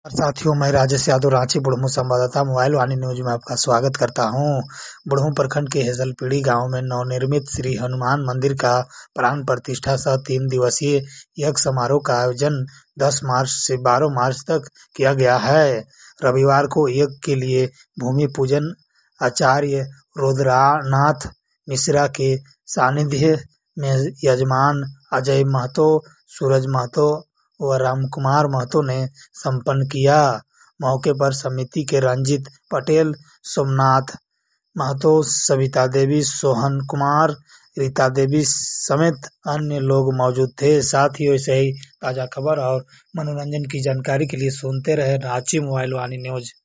और साथियों, मैं राजेश यादव, रांची बुढ़मू संवाददाता मोबाइल वाणी न्यूज में आपका स्वागत करता हूं। बुढ़मू प्रखंड के हेजलपीड़ी गांव में नवनिर्मित श्री हनुमान मंदिर का प्राण प्रतिष्ठा सह 3 दिवसीय यज्ञ समारोह का आयोजन 10 मार्च से 12 मार्च तक किया गया है। रविवार को यज्ञ के लिए भूमि पूजन आचार्य रुद्रनाथ मिश्रा के सानिध्य में यजमान अजय महतो, सूरज महतो व रामकुमार महतो ने संपन्न किया। मौके पर समिति के रंजीत पटेल, सोमनाथ महतो, सविता देवी, सोहन कुमार, रीता देवी समेत अन्य लोग मौजूद थे। साथ ही वैसे ही ताजा खबर और मनोरंजन की जानकारी के लिए सुनते रहे रांची मोबाइल वाणी न्यूज।